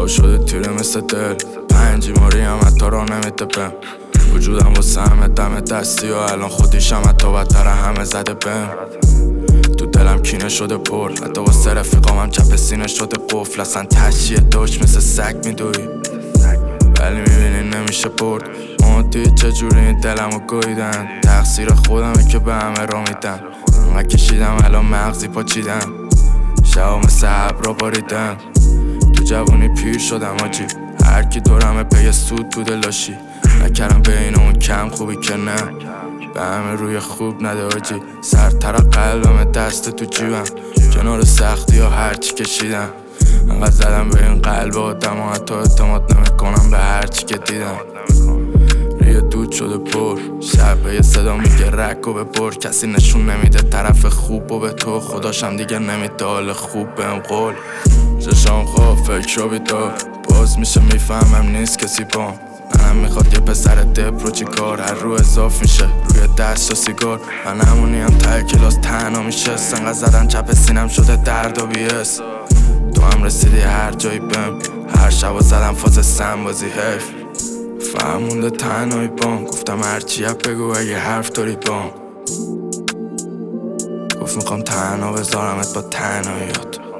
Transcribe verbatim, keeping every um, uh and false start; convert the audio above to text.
هوا شده تیره مثل دل، پنجی ماری هم حتی را نمیده بهم. وجودم واسه همه دم دستی و الان خودیشم حتی بدتر همه زده بهم. تو دلم کینه شده پر، حتی واسه رفیقام هم چپ سینه شده قفل. اصلا تشیه داشت مثل سگ میدوی، ولی میبینی نمیشه برد. مادی چجوری این دلمو گویدن، تقصیر خودمه که به همه را میدن. انقدر کشیدم الان مغزی پاچیدم، شبا مثل ابرا باریدم. تو جوونی پیر شدم آجی، هرکی دورمه پی سود بوده لاشی. نکردم بین اون کم خوبی که نه، به همه روی خوب نده آجی. سرتر قلبم دست تو جیبم، کنار سختی ها هرچی کشیدم. انقدر زدم به این قلب آدم و حتی اعتماد نمیکنم به هرچی که دیدم. ریه دود شده پر، شب یه صدا میگه رکو ببر. کسی نشون نمیده طرف خوب و به تو خداشم دیگه نمیده حال خوب بهم قول. چشام خواب فکر رو بیدار، باز میشه میفهمم نیست کسی بام. منم میخواد یه پسر دپ رو چی کار، هر رو اضاف میشه روی دست و سیگار. من همونی هم ته کلاس تنها میشه، انقدر زدن چپ سینم شده درد و بیس. تو هم رسیدی هر جایی بهم، هر شب و زدم فاز سم بازی حیف. فهمونده تنهایی بام، گفتم هرچی اب بگو اگه حرف داری بام. گفت میخوام تنها بذارمت با تنهاییات.